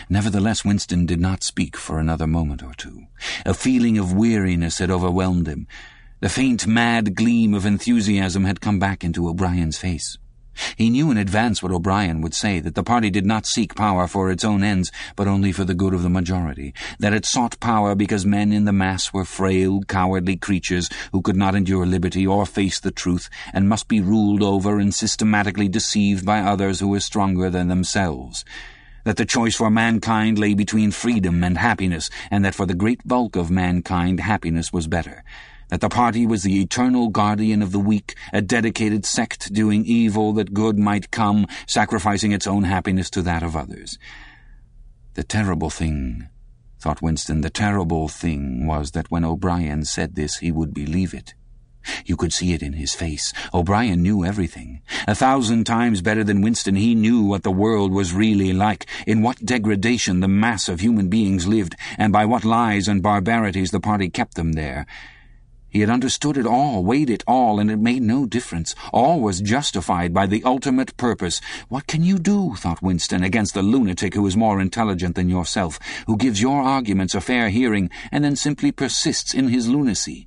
Nevertheless, Winston did not speak for another moment or two. A feeling of weariness had overwhelmed him. The faint, mad gleam of enthusiasm had come back into O'Brien's face. He knew in advance what O'Brien would say, that the party did not seek power for its own ends, but only for the good of the majority, that it sought power because men in the mass were frail, cowardly creatures who could not endure liberty or face the truth, and must be ruled over and systematically deceived by others who were stronger than themselves, that the choice for mankind lay between freedom and happiness, and that for the great bulk of mankind happiness was better, that the party was the eternal guardian of the weak, a dedicated sect doing evil that good might come, sacrificing its own happiness to that of others. The terrible thing, thought Winston, the terrible thing was that when O'Brien said this he would believe it. You could see it in his face. O'Brien knew everything. 1,000 times better than Winston, he knew what the world was really like, in what degradation the mass of human beings lived, and by what lies and barbarities the party kept them there. He had understood it all, weighed it all, and it made no difference. All was justified by the ultimate purpose. What can you do, thought Winston, against the lunatic who is more intelligent than yourself, who gives your arguments a fair hearing, and then simply persists in his lunacy?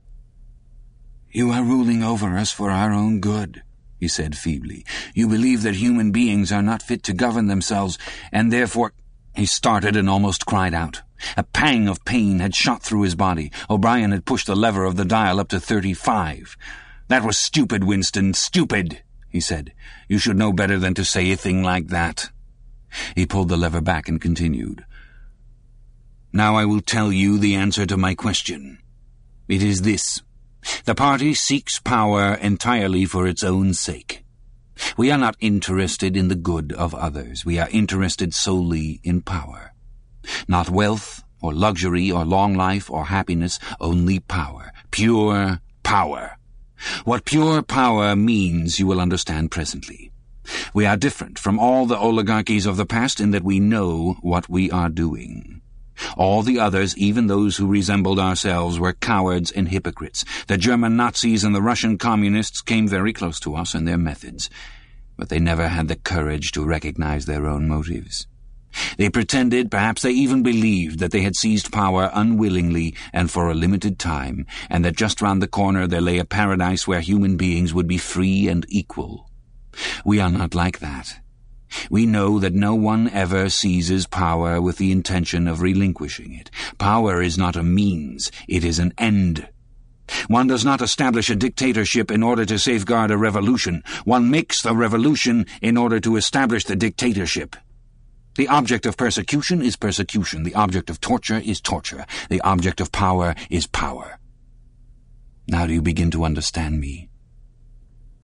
"You are ruling over us for our own good," he said feebly. "You believe that human beings are not fit to govern themselves, and therefore—" He started and almost cried out. A pang of pain had shot through his body. O'Brien had pushed the lever of the dial up to 35. "That was stupid, Winston, stupid," he said. "You should know better than to say a thing like that." He pulled the lever back and continued. "Now I will tell you the answer to my question. It is this. The party seeks power entirely for its own sake. We are not interested in the good of others. We are interested solely in power. Not wealth, or luxury, or long life, or happiness, only power. Pure power. What pure power means you will understand presently. We are different from all the oligarchies of the past in that we know what we are doing. All the others, even those who resembled ourselves, were cowards and hypocrites. The German Nazis and the Russian communists came very close to us in their methods, but they never had the courage to recognize their own motives. They pretended, perhaps they even believed, that they had seized power unwillingly and for a limited time, and that just round the corner there lay a paradise where human beings would be free and equal. We are not like that. We know that no one ever seizes power with the intention of relinquishing it. Power is not a means, it is an end. One does not establish a dictatorship in order to safeguard a revolution. One makes the revolution in order to establish the dictatorship. The object of persecution is persecution. The object of torture is torture. The object of power is power. Now do you begin to understand me?